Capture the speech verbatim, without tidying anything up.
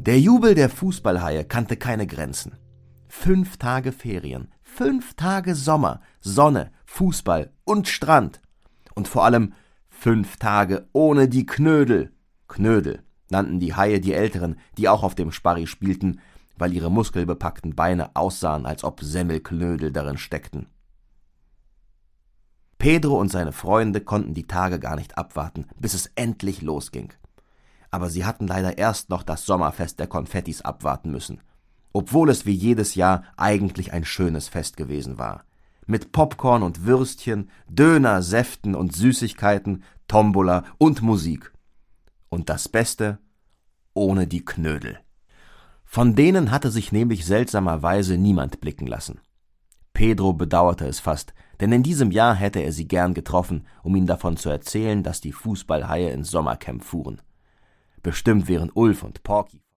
Der Jubel der Fußballhaie kannte keine Grenzen. Fünf Tage Ferien, fünf Tage Sommer, Sonne, Fußball und Strand. Und vor allem fünf Tage ohne die Knödel. Knödel nannten die Haie die Älteren, die auch auf dem Sparri spielten, weil ihre muskelbepackten Beine aussahen, als ob Semmelknödel darin steckten. Pedro und seine Freunde konnten die Tage gar nicht abwarten, bis es endlich losging. Aber sie hatten leider erst noch das Sommerfest der Konfettis abwarten müssen, obwohl es wie jedes Jahr eigentlich ein schönes Fest gewesen war. Mit Popcorn und Würstchen, Döner, Säften und Süßigkeiten, Tombola und Musik. Und das Beste, ohne die Knödel. Von denen hatte sich nämlich seltsamerweise niemand blicken lassen. Pedro bedauerte es fast, denn in diesem Jahr hätte er sie gern getroffen, um ihm davon zu erzählen, dass die Fußballhaie ins Sommercamp fuhren. Bestimmt wären Ulf und Porky